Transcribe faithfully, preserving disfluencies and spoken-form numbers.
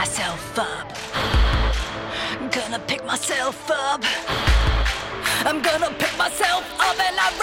myself up. Gonna pick myself up. I'm gonna pick myself up and I